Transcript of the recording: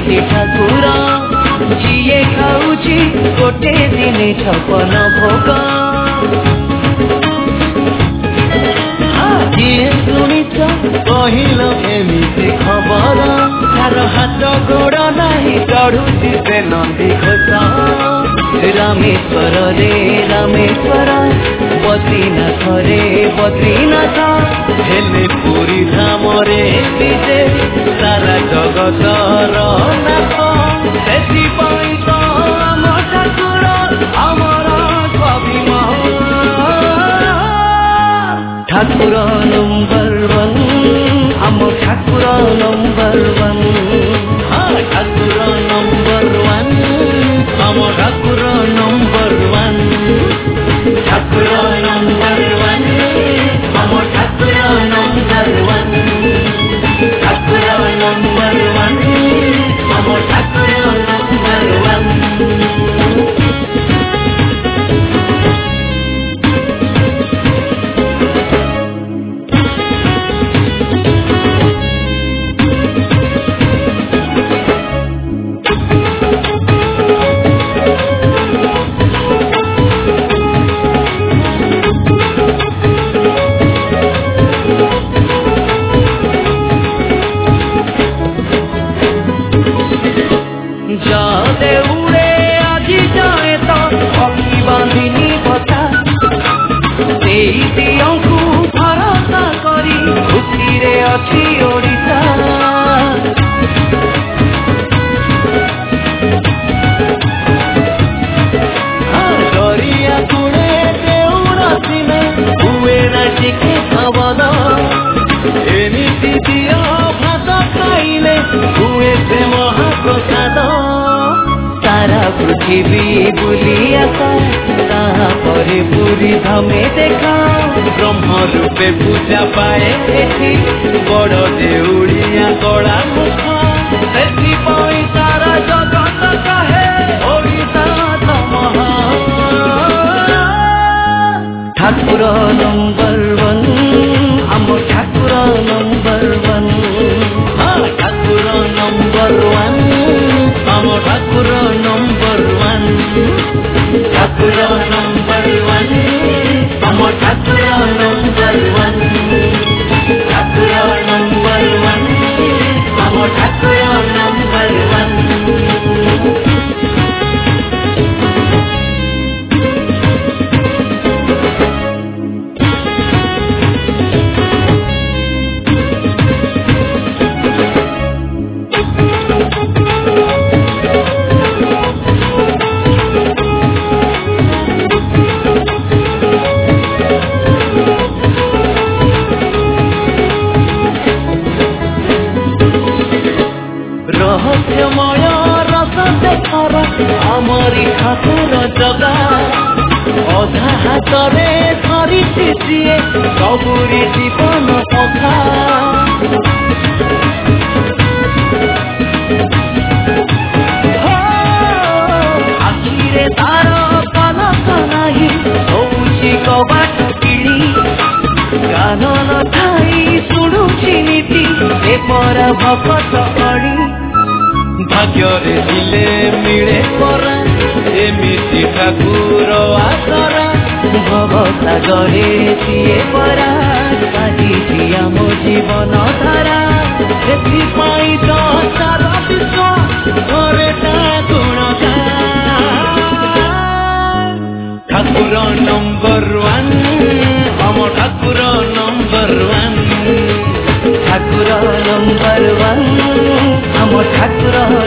एमिति ठाकुर जिए खाऊची गोटे दिन 56 भोग किए शुणिच कहल एमिति खबर तार हाथ गोड़ नहीं चढ़ुची से नंदी घोष रामेश्वर रे रामेश्वर बद्रीनाथ रे बद्रीनाथ हेले पुरी धाम रे विजे सारा जगत नाथ से ठाकुर आमर स्वाभिमान ठाकुर नंबर 1 आम ठाकुर नंबर 1 ठाकुर नंबर 1 आम ठाकुर नंबर 1 ठाकुर नंबर 1 आम ठाकुर नंबर 1 ठाकुर नंबर 1 आम ठाकुर नंबर 1 पृथ्वी बुलिया तापरे पूरी धामे देखा ब्रह्म रूपे पूजा पाए एठी बड़ देउड़िया कड़ा मुख से सारा जगत कहे ओडिशा महान ठाकुर नंबर 1 आम ठाकुर नंबर 1 ठाकुर नंबर 1 आम ठाकुर नंबर 1 ठाकुर नंबर 1 आम ठाकुर नंबर 1 ठाकुर नंबर 1 आम ठाकुर नंबर 1 रहस्यमय रस देखार आमरी ठाकुर जगा अधा हाथरे धरिछि सिए सबुरी जीवन पखा आखिरे तार पलक नाही होउछि कबाट किड़ी कान नथाई शुणुछि नीति ए परा भकत अड़ी भाग्य रे दिले मिले परा एमिति ठाकुर आसरा भव सागरे दिए परा साजिछि आम जीवन धारा एथिपाई तो सारा विश्व घरे ता गुणगान ठाकुर नंबर 1 आम ठाकुर नंबर 1 ठाकुर नंबर 1 आम ठाकुर